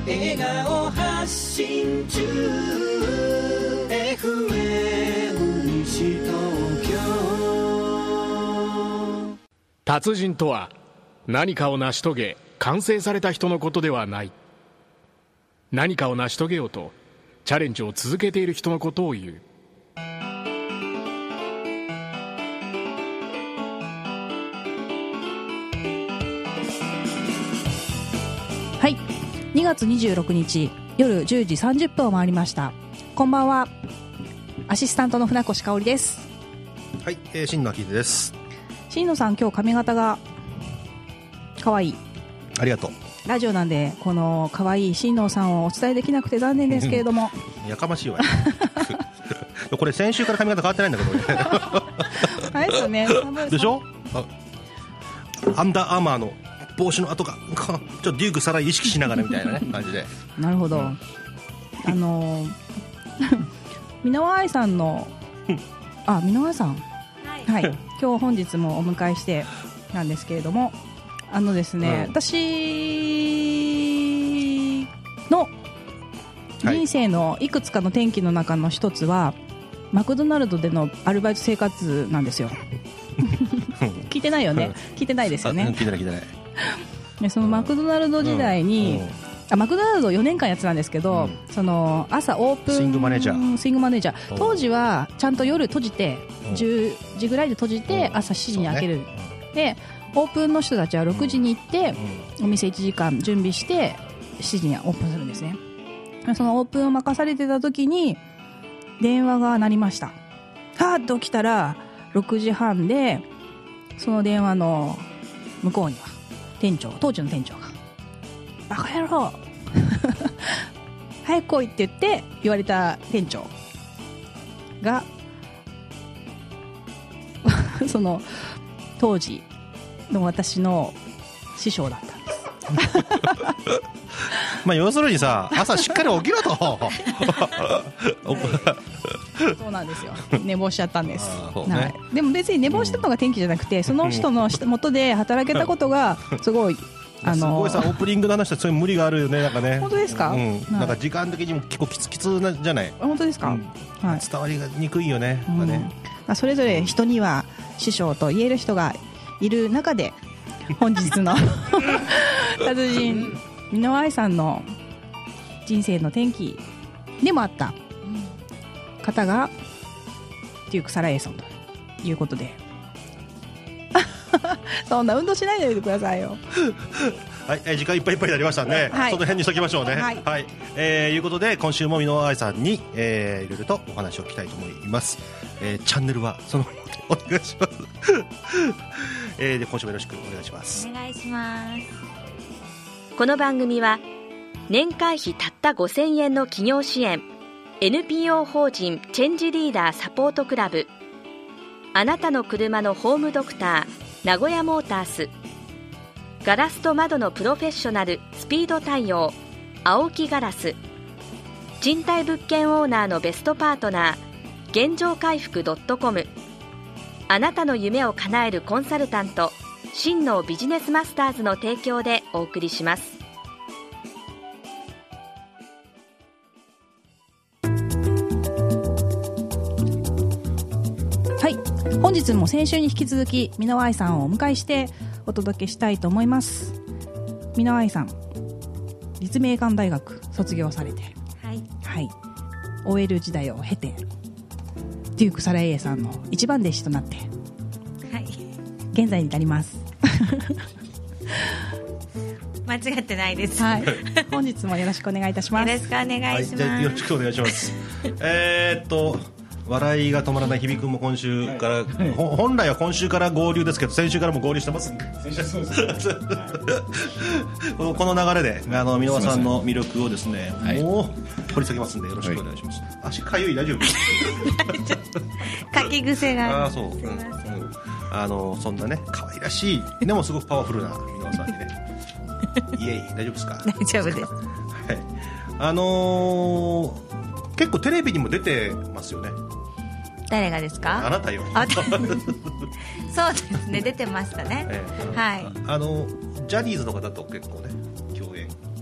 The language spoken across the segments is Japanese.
笑顔発信中 FM 西東京。 達人とは何かを成し遂げ完成された人のことではない。何かを成し遂げようとチャレンジを続けている人のことを言う。 はい、2月26日夜10時30分を回りました。こんばんは。アシスタントの船越香織です。 はい、新野明秀です。 新野さん、今日髪型がかわいい。 ありがとう。 ラジオなんでこのかわいい新野さんをお伝えできなくて残念ですけれどもやかましいわこれ先週から髪型変わってないんだけどあれですよねでしょ。アンダーアーマーの帽子の跡がちょっとデュークさら意識しながらみたいなね感じでなるほど、箕輪愛さんの箕輪愛さん、はい、今日本日もお迎えしてなんですけれども、ですね、私の人生のいくつかの転機の中の一つは、マクドナルドでのアルバイト生活なんですよ聞いてないよね。聞いてないですよね。 聞いてないでそのマクドナルド時代に、マクドナルド4年間やってたんですけど、その朝オープンスイングマネージャー当時はちゃんと夜閉じて10時ぐらいで閉じて朝7時に開ける、でオープンの人たちは6時に行って、お店1時間準備して7時にオープンするんですね。そのオープンを任されてた時に電話が鳴りました。はーっと起きたら6時半で、その電話の向こうには当時の店長がバカ野郎早く来いって言われた店長がその当時の私の師匠だったんですまあ要するにさ、朝しっかり起きろとそうなんですよ。寝坊しちゃったんです、 ね、 はい、でも別に寝坊したのが転機じゃなくて、その人の元で働けたことがすごいすごいさ、オープニングの話はそういう無理があるよね。なんかね。 本当ですか、 なんか時間的にも結構きつじゃない。 本当ですか、 はい、伝わりがにくいよね。 それぞれ人には師匠と言える人がいる中で、本日の達人箕輪愛さんの人生の転機でもあった方がデューク・サラエイソンということでそんな運動しないでおいてくださいよはい、時間いっぱいいっぱいになりましたんで、その辺にしときましょうね。はい、いうことで今週も箕輪愛さんに、いろいろとお話を聞きたいと思います。チャンネルはそのお願いしますで今週もよろしくお願いします。 お願いします。この番組は年会費たった5000円の企業支援 NPO 法人チェンジリーダーサポートクラブ、あなたの車のホームドクター名古屋モータース、ガラスと窓のプロフェッショナルスピード対応青木ガラス、賃貸物件オーナーのベストパートナー現状回復 .com、 あなたの夢を叶えるコンサルタント真のビジネスマスターズの提供でお送りします。 はい、本日も先週に引き続き箕輪愛さんをお迎えしてお届けしたいと思います。箕輪愛さん、立命館大学卒業されて、はい、OL 時代を経てデューク・サラエイさんの一番弟子となって、現在に至ります間違ってないです、 本日もよろしくお願いいたします。 よろしくお願いします。 よろしくお願いします笑いが止まらない日比君も今週から本来は今週から合流ですけど、先週からも合流してますんでこの流れで箕輪さんの魅力をですね、もう掘り下げますんでよろしくお願いします。足かゆい？大丈夫？ 書き癖が。 そう、そんなね可愛らしいでもすごくパワフルな箕輪さんにねイエイ、大丈夫ですか？ 大丈夫です結構テレビにも出てますよね。 誰がですか？ あなたよそうですね、出てましたね、 ジャニーズの方と結構ね共演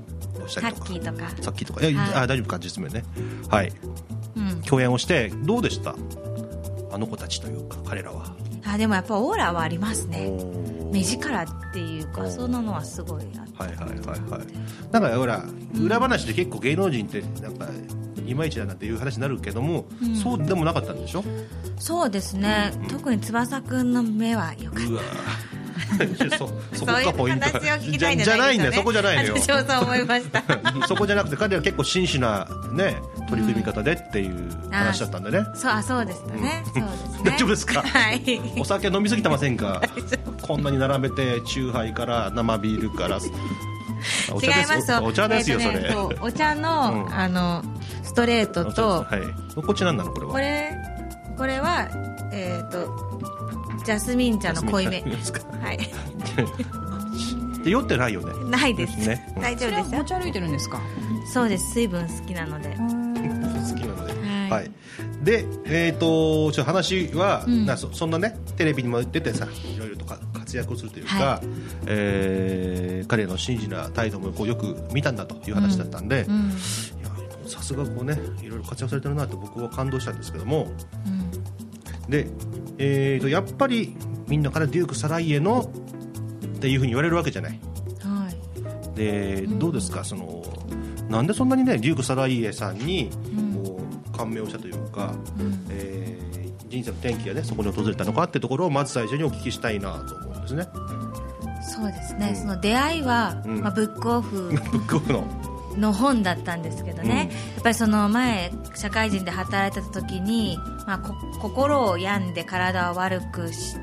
をしたりとか、 さっきとかさっきとか、大丈夫か実名ね、はい、共演をしてどうでした、あの子たちというか彼らは。 でもやっぱオーラはありますね。目力っていうかそんなのはすごいあって、 なんかほら裏話で結構芸能人ってなんかいまいちだなっていう話になるけども、そうでもなかったんでしょ。 そうですね、特に翼くんの目は良かった。 うわそこがポイント。 そういう話を聞きたいんじゃないね、そこじゃないのよ。 私もそう思いましたそこじゃなくて彼は結構真摯なね取り組み方でっていう話だったんでね。 そうでしたね、そうですね。 大丈夫ですか。 はいお酒飲みすぎてませんか。こんなに並べてチューハイから生ビールからお茶です。 違います。 お茶ですよ、それ。 お茶のストレートと、 こっちなんなのこれは。 これはジャスミン茶の濃いめ。はい。 で酔ってないよね。 ないですね。大丈夫ですよ。 持ち歩いてるんですか。 そうです。水分好きなので。 好きなので。はい。でちょっと話はそんなねテレビにも出てさいろいろと活躍をするというか、彼の真摯な態度もこうよく見たんだという話だったんで、さすがこうねいろいろ活躍されてるなと僕は感動したんですけども、でやっぱりみんなからデューク・サライエのっていうふうに言われるわけじゃない。でどうですか、なんでそんなにねデューク・サライエさんにこう感銘をしたというか、人生の転機がねそこに訪れたのかってところをまず最初にお聞きしたいなと思うんですね。 そうですね、その出会いは、ブックオフの本だったんですけどね、やっぱりその前社会人で働いてた時に、心を病んで体を悪くして、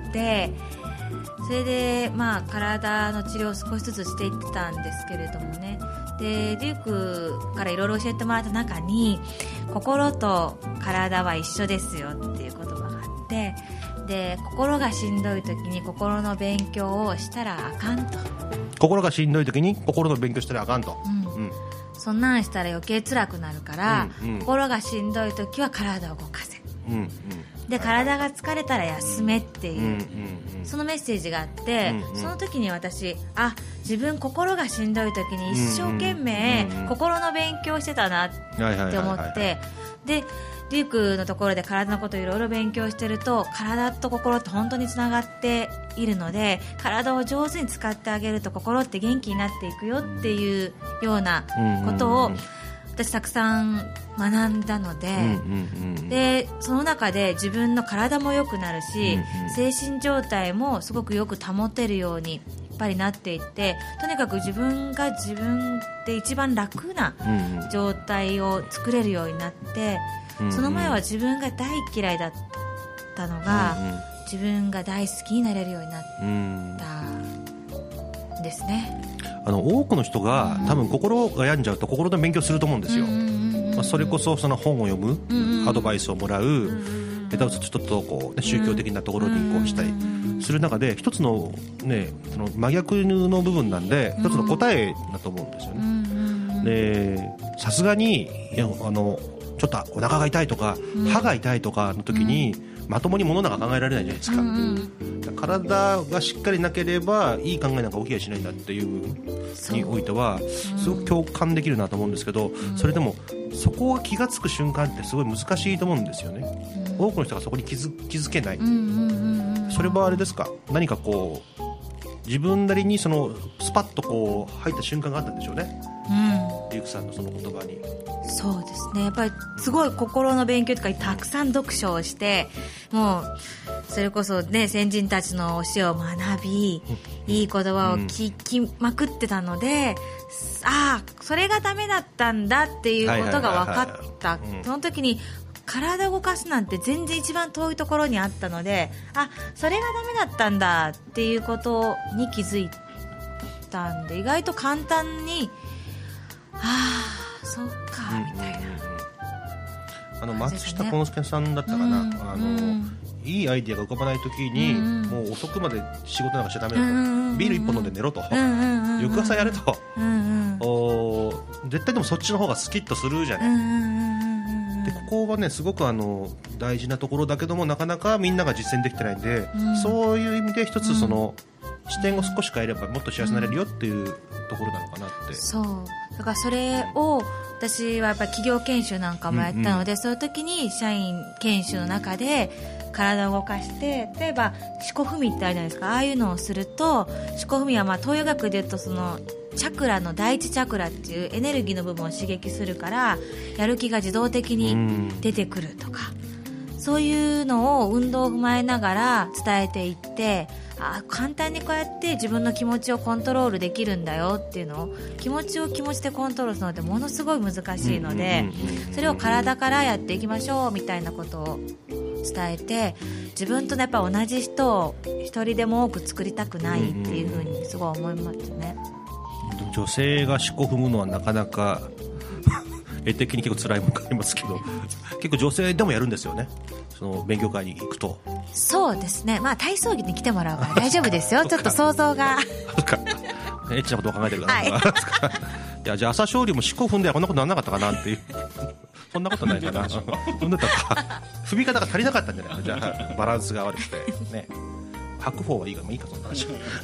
それで体の治療を少しずつしていってたんですけれどもね、でデュークからいろいろ教えてもらった中に心と体は一緒ですよっていう言葉があって、で心がしんどい時に心の勉強をしたらあかんと。 心がしんどい時に心の勉強したらあかんと、 そんなんしたら余計辛くなるから、心がしんどい時は体を動かせ、で体が疲れたら休めっていう、そのメッセージがあって、その時に私自分心がしんどい時に一生懸命心の勉強してたなって思って、でデュークのところで体のことをいろいろ勉強してると、体と心って本当につながっているので、体を上手に使ってあげると心って元気になっていくよっていうようなことを私たくさん学んだので、でその中で自分の体も良くなるし、精神状態もすごくよく保てるようにやっぱりなっていって、とにかく自分が自分で一番楽な状態を作れるようになって、その前は自分が大嫌いだったのが、自分が大好きになれるようになったんですね。 多くの人が多分心が病んじゃうと心の勉強すると思うんですよ。それこそその本を読む、アドバイスをもらう、ちょっとこう、宗教的なところにこうしたりする中で、一つの、その真逆の部分なんで一つの答えだと思うんですよね。でさすがにちょっとお腹が痛いとか、歯が痛いとかの時に、まともに物なんか考えられないじゃないですか。体がしっかりなければいい考えなんか起きやしないんだっていう部分においてはすごく共感できるなと思うんですけど、それでもそこが気がつく瞬間ってすごい難しいと思うんですよね。多くの人がそこに気づけない。それはあれですか、何かこう自分なりにスパッとこう入った瞬間があったんでしょうね。リュウクさんのその言葉に。 そうですね、やっぱりすごい心の勉強とかたくさん読書をして、もうそれこそね先人たちの教えを学び、いい言葉を聞きまくってたので、それがダメだったんだっていうことが分かった。その時に体を動かすなんて全然一番遠いところにあったので、それがダメだったんだっていうことに気づいたんで、意外と簡単にそっかみたいな。 松下幸之助さんだったかな、いいアイディアが浮かばないときに、もう遅くまで仕事なんかしちゃダメだと、ビール1本飲んで寝ろと、翌朝やれと、絶対でもそっちの方がスキッとするじゃない。でここはねすごく大事なところだけども、なかなかみんなが実践できてないんで、そういう意味で一つ視点を少し変えればもっと幸せになれるよっていうところなのかなって。 そうだからそれを私はやっぱり企業研修なんかもやったので、そういう時に社員研修の中で体を動かして、例えば四股踏みってあるじゃないですか、ああいうのをすると、四股踏みは東洋学でいうとそのチャクラの第一チャクラっていうエネルギーの部分を刺激するからやる気が自動的に出てくるとか、そういうのを運動を踏まえながら伝えていって、簡単にこうやって自分の気持ちをコントロールできるんだよっていうのを、気持ちを気持ちでコントロールするのってものすごい難しいので、それを体からやっていきましょうみたいなことを伝えて、自分とやっぱ同じ人を一人でも多く作りたくないっていうふうにすごい思いますね。 女性が四股踏むのはなかなか絵的に結構辛いものがありますけど、結構女性でもやるんですよね、その勉強会に行くと。 そうですね、体操着に来てもらうから大丈夫ですよちょっと想像がエッチなことを考えてるかな、はい、いや、じゃあ朝青龍も四股踏んではこんなことならなかったかなっていうそんなことないかな踏んでたか踏み方が足りなかったんじゃないか、じゃあバランスが悪くてね、白鵬はいいか、いいか、そんな話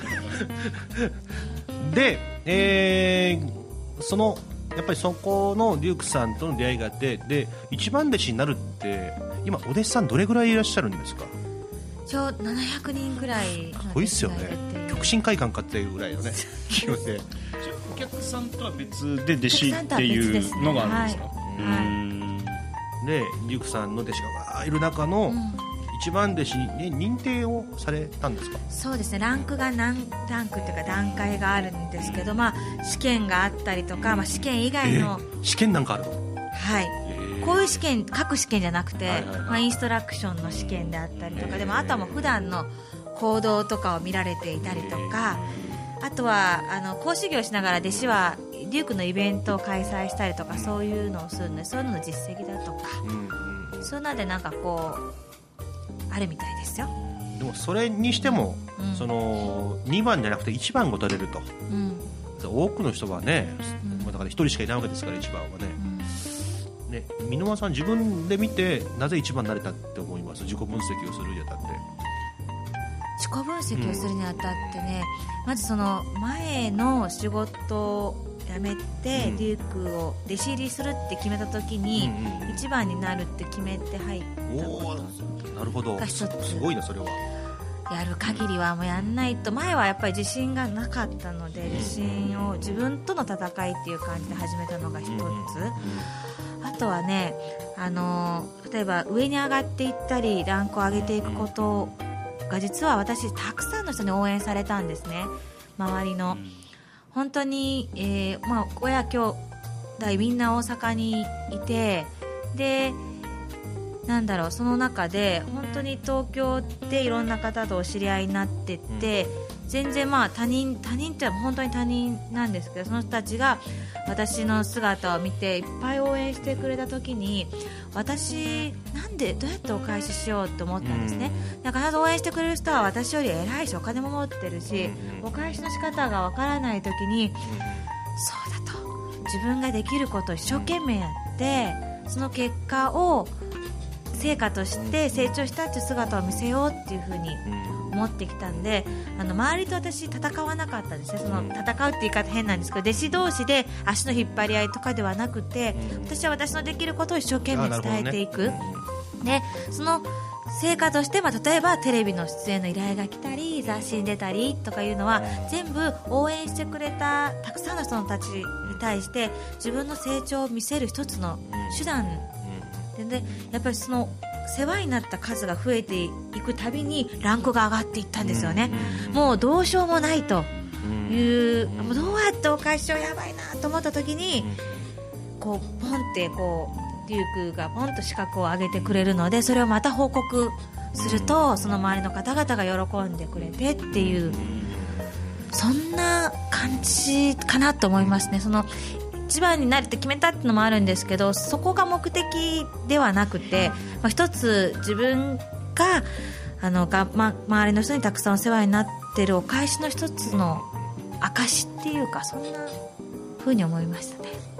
で、やっぱりそこのデュークさんとの出会いがあって、で一番弟子になるって今お弟子さんどれぐらいいらっしゃるんですか？ 一応700人ぐらい。 多いっすよね、極真会館かっていうぐらいのね気持ちで。 お客さんとは別で弟子っていうのがあるんですか？ でデュークさんの弟子がいる中の、一番弟子に認定をされたんですか？ そうですね、ランクが何ランクっていうか段階があるんですけど、試験があったりとか、試験以外の、 試験なんかあるの？ はい、こういう試験、各試験じゃなくて、インストラクションの試験であったりとか、でもあとはもう普段の行動とかを見られていたりとか、あとは講師業しながら弟子はデュークのイベントを開催したりとか、そういうのをするので、そういうのの実績だとか、そういうのでなんかこうあるみたいですよ。 でもそれにしても、その2番じゃなくて1番を取れると、多くの人はね、だから1人しかいないわけですから、1番はね。箕輪さん自分で見てなぜ1番になれたって思います？自己分析をするにあたって。 自己分析をするにあたってね、まずその前の仕事を辞めて、デュークを弟子入りするって決めた時に、1番になるって決めて入ったことなるほど、すごいな、それは。 やる限りはもうやんないと。前はやっぱり自信がなかったので、自信を自分との戦いっていう感じで始めたのが一つ、あとはね、例えば上に上がっていったりランクを上げていくことが、実は私たくさんの人に応援されたんですね、周りの。本当に、親兄弟みんな大阪にいて、でその中で本当に東京でいろんな方とお知り合いになってって、全然他人って本当に他人なんですけど、その人たちが私の姿を見ていっぱい応援してくれた時に、私どうやってお返ししようと思ったんですね。だから応援してくれる人は私より偉いしお金も持ってるし、お返しの仕方がわからない時に、そうだと、自分ができることを一生懸命やって、その結果を成果として成長したっていう姿を見せようっていう風に思ってきたんで、周りと私戦わなかったんですね。その戦うって言い方変なんですけど、弟子同士で足の引っ張り合いとかではなくて、私は私のできることを一生懸命伝えていく、でその成果として、例えばテレビの出演の依頼が来たり、雑誌に出たりとかいうのは、全部応援してくれたたくさんの人たちに対して自分の成長を見せる一つの手段で、やっぱりその世話になった数が増えていくたびにランクが上がっていったんですよね。もうどうしようもないという、もうどうやってお返しをやばいなと思った時に、こうポンってこうデュークがポンと資格を上げてくれるので、それをまた報告すると、その周りの方々が喜んでくれてっていう、そんな感じかなと思いますね。その一番になるって決めたっていうのもあるんですけど、そこが目的ではなくて、一つ自分が周りの人にたくさんお世話になってるお返しの一つの証っていうか、そんな風に思いましたね。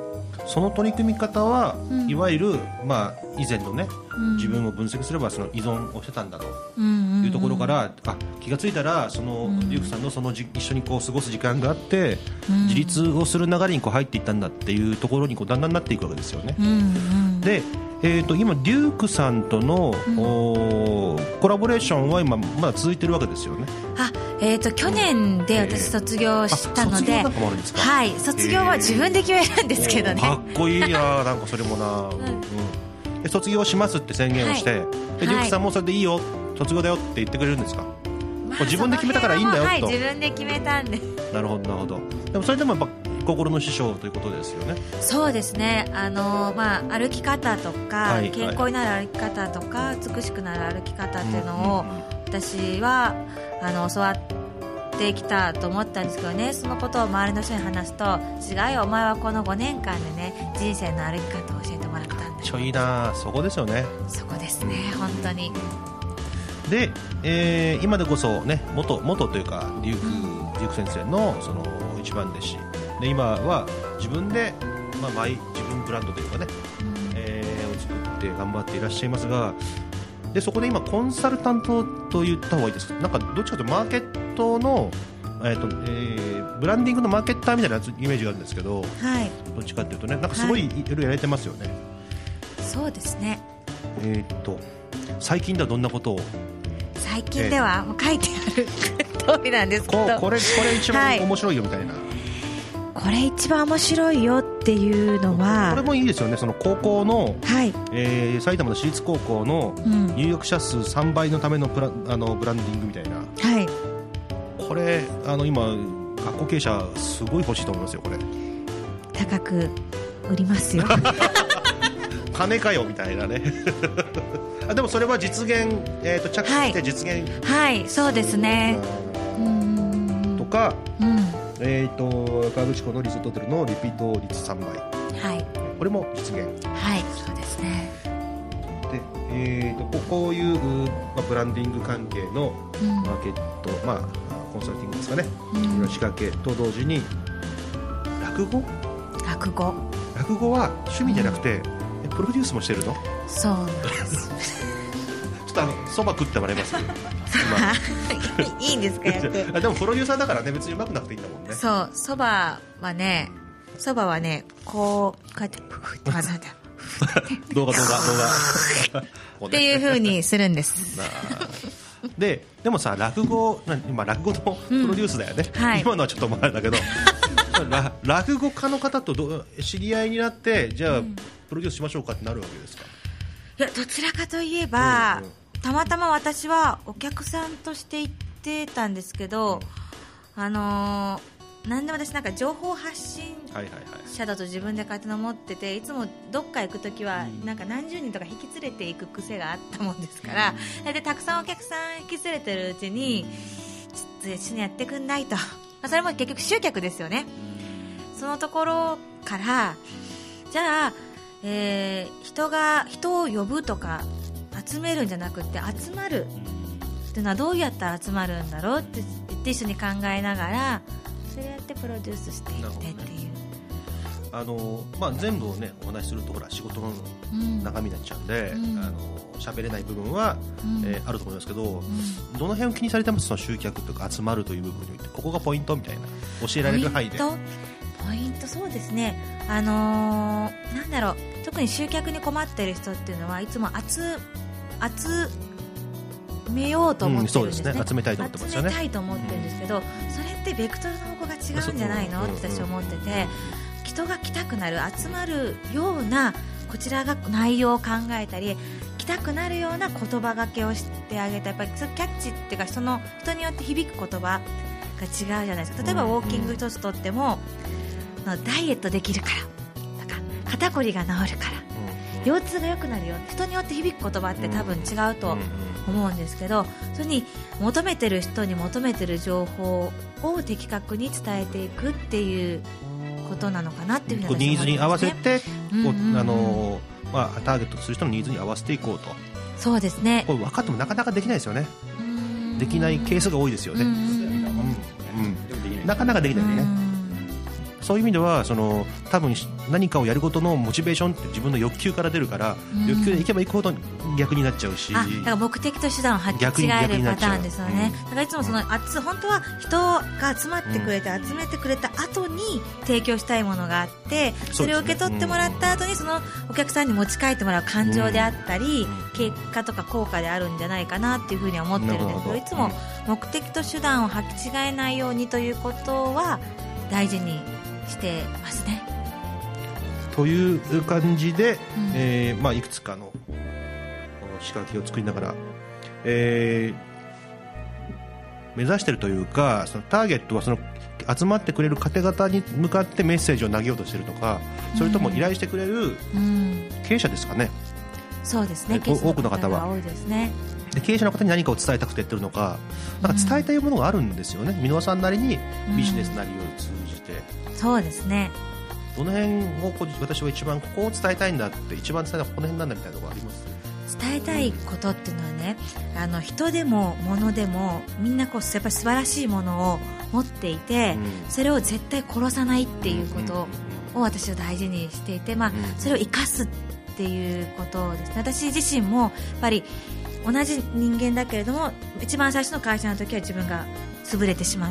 その取り組み方は、いわゆる、以前のね、自分を分析すればその依存をしてたんだというところから、気がついたらそのリュウクさんの一緒にこう過ごす時間があって、自立をする流れにこう入っていったんだっていうところにこうだんだんなっていくわけですよね。で、今リュウクさんとの、コラボレーションは今まだ続いてるわけですよね。 去年で私卒業したので、 卒業なんかもあるんですか？ はい、卒業は自分で決めるんですけどね。 かっこいいな、なんかそれもな、で卒業しますって宣言をして、でリュウクさんもそれでいいよ、卒業だよって言ってくれるんですか？自分で決めたからいいんだよと。 はい、自分で決めたんで。 なるほどなるほど。でもそれでもやっぱ心の師匠ということですよね。 そうですね、歩き方とか、健康になる歩き方とか、美しくなる歩き方っていうのを、私は教わってきたと思ったんですけどね。そのことを周りの人に話すと、違うよ、お前はこの5年間でね、人生の歩き方を教えてもらったんだ。 ちょいな、そこですよね。 そこですね、本当に。 で、今でこそね、元というかリュウク先生のその一番弟子で、今は自分で、自分ブランドというかね、を作って頑張っていらっしゃいますが、でそこで今コンサルタントと言った方がいいですか？なんかどっちかというとマーケットの、ブランディングのマーケッターみたいなイメージがあるんですけど、どっちかというとね、なんかすごいいろいろやられてますよね。 そうですね。 最近ではどんなことを？ 最近ではもう書いてある通りなんですけど、 これ一番面白いよみたいな、 これ一番面白いよっていうのは、 これもいいですよね。その高校の、埼玉の私立高校の入学者数3倍のためのブランディングみたいな、これ今学校経営者すごい欲しいと思いますよ。これ高く売りますよ金かよみたいなねでもそれは実現、着手して実現、 そうですね。 とか、河口湖のリゾートホテルのリピート率3倍、これも実現、 そうですね。 で、こういう、ブランディング関係のマーケット、コンサルティングですかね、仕掛けと同時に落語は趣味じゃなくて、プロデュースもしてるの？ そうなんですちょっとそば食ってもらいますいいんですか？やってでもプロデューサーだからね、別にうまくなくていいんだもんね。そう、 そばはねこうやってプフって混ぜて動画っていう風にするんですでもさ、落語のプロデュースだよね、今のはちょっと前だけど落語家の方と知り合いになって、じゃあプロデュースしましょうかってなるわけですか？ いや、どちらかといえば、たまたま私はお客さんとして行ってたんですけど、なんで私なんか情報発信者だと自分で勝手に思ってて、いつもどっか行くときはなんか何十人とか引き連れていく癖があったもんですから、でたくさんお客さん引き連れてるうちにちょっと一緒にやってくんないとそれも結局集客ですよね。そのところからじゃあ、人を呼ぶとか集めるんじゃなくて、集まるっていうのはどうやったら集まるんだろうって言って一緒に考えながら、それやってプロデュースしていってっていう、 全部をねお話しすると仕事の中身になっちゃうんで、喋れない部分は、あると思いますけど、どの辺を気にされてます？その集客とか集まるという部分において、ここがポイントみたいな教えられる範囲で。 ポイントそうですね、なんだろう、特に集客に困っている人っていうのはいつも集めようと思ってるんですね。 そうですね、集めたいと思ってますよね。 集めたいと思ってるんですけど、それってベクトルの方向が違うんじゃないのって私は思ってて、人が来たくなる、集まるようなこちらが内容を考えたり、来たくなるような言葉がけをしてあげた。やっぱりキャッチっていうか、人によって響く言葉が違うじゃないですか。例えばウォーキング一つとっても、ダイエットできるからとか、肩こりが治るから、腰痛が良くなるよ、人によって響く言葉って多分違うと思うんですけど、それに求めてる人に求めてる情報を的確に伝えていくっていうことなのかなっていうふうに、 ニーズに合わせて、ターゲットする人のニーズに合わせていこうと。 そうですね。 これ分かってもなかなかできないですよね。できないケースが多いですよね。なかなかできないね。 そういう意味では多分何かをやることのモチベーションって自分の欲求から出るから、欲求でいけばいくほど逆になっちゃうし、 だから目的と手段を履き違えるパターンですよね。だからいつも本当は人が集まってくれて、集めてくれた後に提供したいものがあって、それを受け取ってもらった後にそのお客さんに持ち帰ってもらう感情であったり、結果とか効果であるんじゃないかなっていうふうに思ってるんですけど、いつも目的と手段を履き違えないようにということは大事にしてますね。 という感じで、いくつかの仕掛けを作りながら、目指しているというか、そのターゲットはその集まってくれる方々に向かってメッセージを投げようとしているのか、それとも依頼してくれる経営者ですかね。 そうですね、 多くの方は多いですね。 で経営者の方に何かを伝えたくてやってるのか、なんか伝えたいものがあるんですよね。箕輪さんなりにビジネスなりを通じて、 そうですね。 どの辺を私は一番ここを伝えたいんだって、一番伝えたいのはこの辺なんだみたいなのがあります？ 伝えたいことっていうのはね、人でも物でもみんなやっぱり素晴らしいものを持っていて、それを絶対殺さないっていうことを私は大事にしていて、それを生かすっていうことですね。私自身もやっぱり同じ人間だけれども、一番最初の会社の時は自分が潰れてしまって、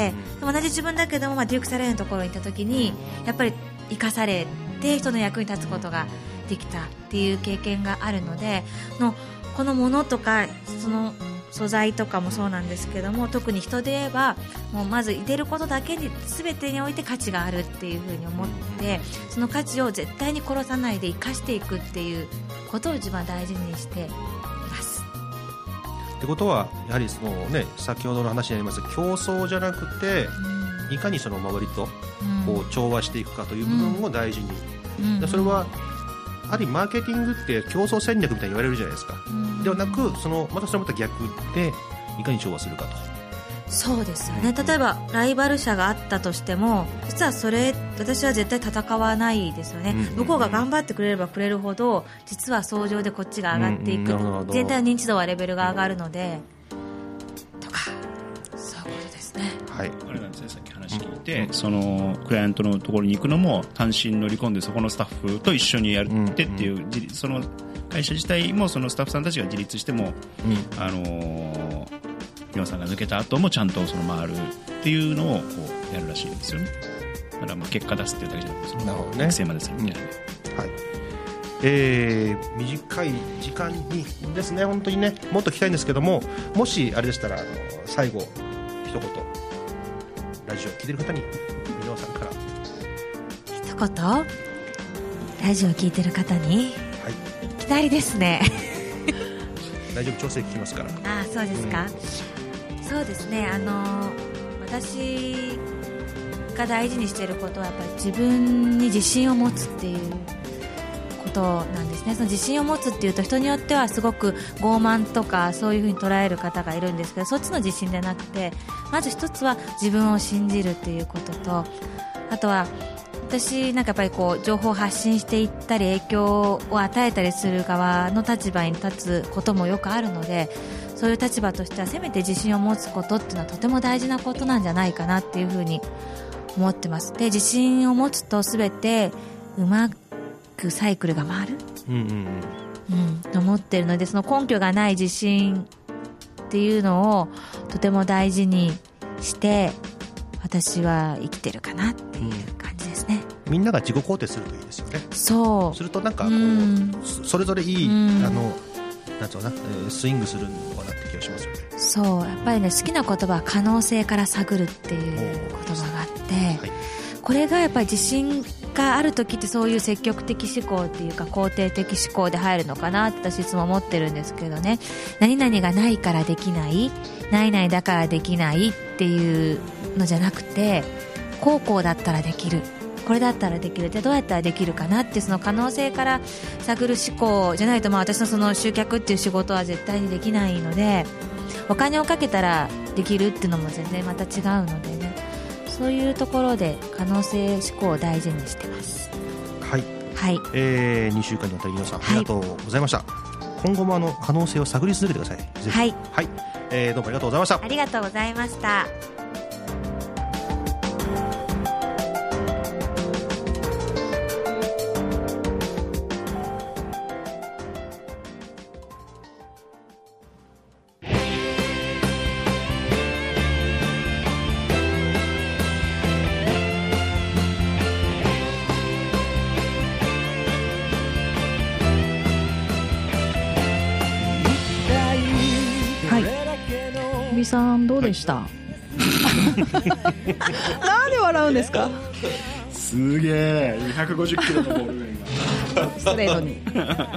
同じ自分だけども、デュークサレーのところに行った時にやっぱり生かされて人の役に立つことができたっていう経験があるので、このものとかその素材とかもそうなんですけども、特に人で言えばもうまず入れることだけに全てにおいて価値があるっていうふうに思って、その価値を絶対に殺さないで生かしていくっていうことを一番大事にしています。 ってことはやはり先ほどの話にあります競争じゃなくて、いかにその周りとこう調和していくかという部分を大事に、でそれはある意味マーケティングって競争戦略みたいに言われるじゃないですか、ではなくそれまた逆でいかに調和するかと。 そうですよね。例えばライバル社があったとしても、実は私は絶対戦わないですよね、向こうが頑張ってくれればくれるほど実は相乗でこっちが上がっていく、全体の認知度はレベルが上がるのでとか、そういうことですね。 あれなんですね、さっき話聞いて、そのクライアントのところに行くのも単身乗り込んでそこのスタッフと一緒にやってっていう、その会社自体もそのスタッフさんたちが自立しても、皆さんが抜けた後もちゃんとその回るっていうのをこうやるらしいんですよね。だから結果出すっていうだけじゃなくて、その育成までするみたいな。 短い時間にですね、本当にね、もっと聞きたいんですけども、もしあれでしたら最後一言ラジオを聞いてる方に箕輪さんから一言ラジオを聞いてる方に、いきなりですね大丈夫、調整聞きますから。 そうですか、そうですね、私が大事にしていることはやっぱり自分に自信を持つっていうことなんですね。その自信を持つっていうと人によってはすごく傲慢とかそういう風に捉える方がいるんですけど、そっちの自信でなくて、まず一つは自分を信じるっていうことと、あとは私やっぱり情報を発信していったり影響を与えたりする側の立場に立つこともよくあるので、そういう立場としてはせめて自信を持つことっていうのはとても大事なことなんじゃないかなっていうふうに思ってます。で、自信を持つと全てうまくサイクルが回る、と思ってるので、その根拠がない自信っていうのをとても大事にして私は生きてるかなっていう感じですね。 みんなが自己肯定するといいですよね。 そうするとそれぞれいいなんつうのかな、スイングするのかなって気がしますよね。 そう、やっぱりね、好きな言葉は可能性から探るっていう言葉があって、これがやっぱり自信がある時ってそういう積極的思考っていうか肯定的思考で入るのかなって私いつも思ってるんですけどね。何々がないからできない、何々だからできないっていうのじゃなくて、こうだったらできる、これだったらできる、じゃあどうやったらできるかなって、その可能性から探る思考じゃないと、私のその集客っていう仕事は絶対にできないので、お金をかけたらできるっていうのも全然また違うのでね、そういうところで可能性思考を大事にしてます。 はい、2週間にわたり皆さんありがとうございました。今後も可能性を探り続けてください。ぜひ。どうもありがとうございました。 ありがとうございました。 びさんどうでした、なんで笑うんですか。 すげえ150キロのボールがストレートに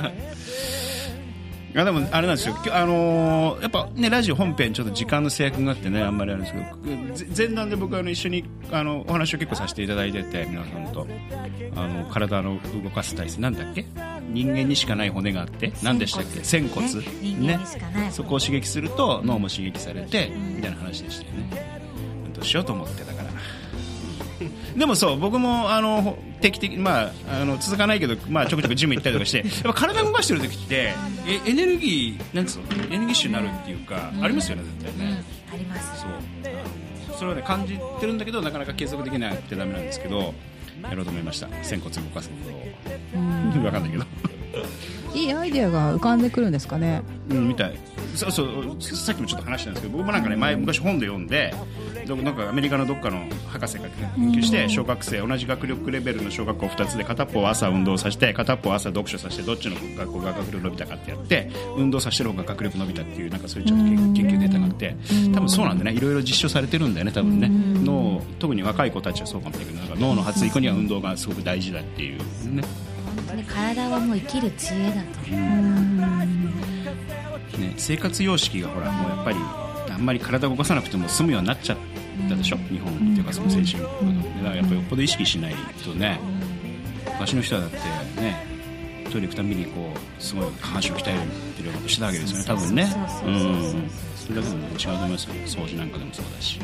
でもあれなんですよ、やっぱねラジオ本編ちょっと時間の制約があってねあんまりあるんですけど、前段で僕一緒にお話を結構させていただいてて、皆さんと体の動かす体制なんだっけ、人間にしかない骨があって何でしたっけ、仙骨、 ね、人間にしかない、 そこを刺激すると脳も刺激されて、みたいな話でしたよね。どうしようと思ってだからでもそう僕も定期的に、続かないけど、ちょくちょくジム行ったりとかしてやっぱ体動かしてる時ってエネルギーなんつうのエネルギッシュになるっていうか、ありますよね絶対ね、 あります。 そうそれをね感じてるんだけどなかなか継続できなくてダメなんですけど、やろうと思いました。仙骨動かすことを分かんないけどいいアイデアが浮かんでくるんですかね。 みたい。そうさっきもちょっと話したんですけど、僕もなんかね昔本で読んで、なんかアメリカのどっかの博士が研究して、小学生同じ学力レベルの小学校2つで片っぽは朝運動させて片っぽは朝読書させて、どっちの学校が学力伸びたかってやって運動させてる方が学力伸びたっていう、なんかそういうちょっと研究データがあって、多分そうなんでね、いろいろ実証されてるんだよね多分ね。脳、特に若い子たちはそうかもしれないけど、なんか脳の発育には運動がすごく大事だっていうね。 本当に体はもう生きる知恵だと、 ね、生活様式がほらもうやっぱりあんまり体を動かさなくても済むようになっちゃったでしょ、日本っていうかその先進国だからやっぱりよっぽど意識しないとね、昔の人はだってねトイレ行くたびにこうすごい下半身を鍛えてるようなことしてたわけですよね多分ね。それだけでも違うと思いますよ、掃除なんかでもそうだし。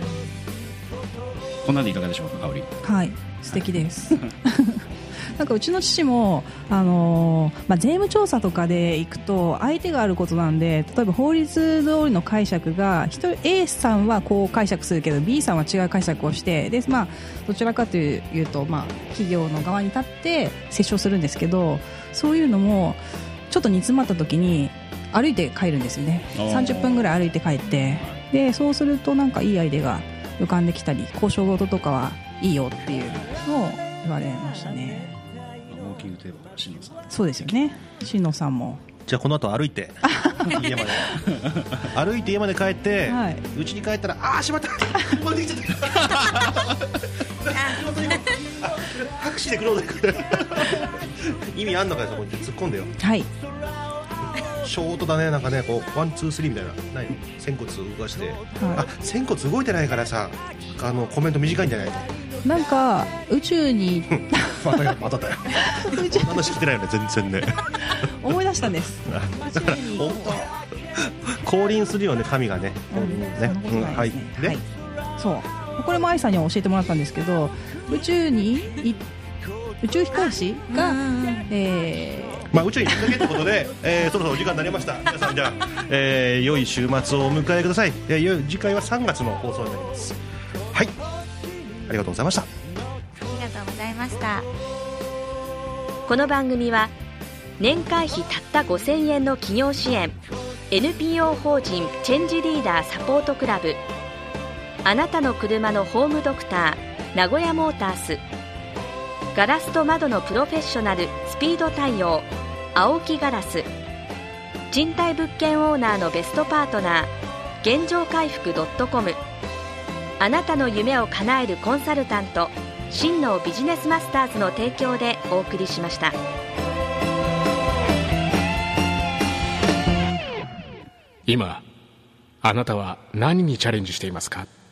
こんなんでいかがでしょうか、香り。 はい、素敵ですなんかうちの父も、税務調査とかで行くと相手があることなんで、例えば法律通りの解釈がA さんはこう解釈するけど B さんは違う解釈をしてで、どちらかというと、企業の側に立って折衝するんですけど、そういうのもちょっと煮詰まった時に歩いて帰るんですよね。30分ぐらい歩いて帰って、でそうするとなんかいいアイデアが浮かんできたり、交渉事とかはいいよっていうのを言われましたね。 ウォーキングテーブルから新野さん。 そうですよね、新野さんも。 じゃあこの後歩いて家まで歩いて家まで帰って、うちに帰ったらあーしまった車できちゃったタクシーで来ろう意味あんのかよ、そこに突っ込んでよ。 はい、 ショートだね、なんかね、こうワンツースリーみたいな、ない仙骨動かして、仙骨動いてないからさ、コメント短いんじゃないの。 なんか宇宙にまただよ話聞いてないよね全然ね思い出したんですだから降臨するよね、神がね、はい、で、 そうこれも愛さんには教えてもらったんですけど、宇宙飛行士が、 宇宙に行くだけということで、そろそろお時間になりました。皆さんじゃあ、良い週末をお迎えください。次回は3月の放送になります。はい、ありがとうございました。 ありがとうございました。 この番組は年会費たった5000円の企業支援 NPO 法人チェンジリーダーサポートクラブ、あなたの車のホームドクター名古屋モータース、ガラスと窓のプロフェッショナルスピード対応青木ガラス、賃貸物件オーナーのベストパートナー現状回復 .com、 あなたの夢を叶えるコンサルタント真のビジネスマスターズの提供でお送りしました。 今あなたは何にチャレンジしていますか。